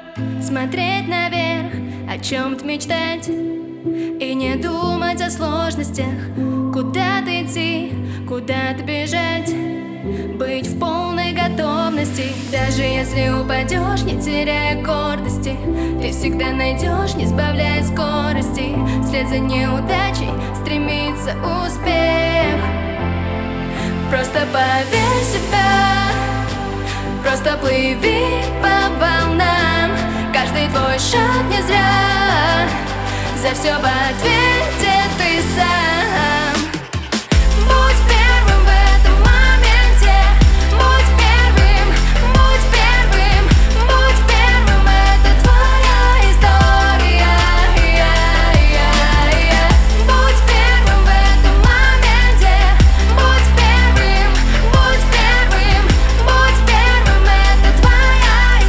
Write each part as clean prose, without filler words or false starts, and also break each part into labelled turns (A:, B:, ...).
A: смотреть наверх, о чем-то мечтать и не думать о сложностях. Куда-то идти, куда-то бежать, быть в полной готовности. Даже если упадешь, не теряя гордости, ты всегда найдешь, не сбавляя скорости. Вслед за неудачей стремится успех. Просто поверь в себя, просто плыви по волнам. Каждый твой шаг не зря, за все в ответе ты сам. Будь первым в этом моменте, будь первым, будь первым, будь первым. Это твоя история. Будь первым в этом моменте, будь первым, будь первым, будь первым. Это твоя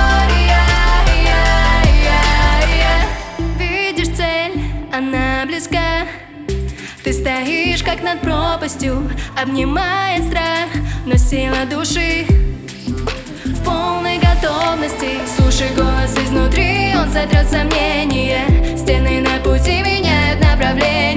A: история. Видишь цель, она близка. Ты стоишь как над пропастью, обнимает страх, но сила души в полной готовности. Слушай голос изнутри, он сотрет сомнения. Стены на пути меняют направление.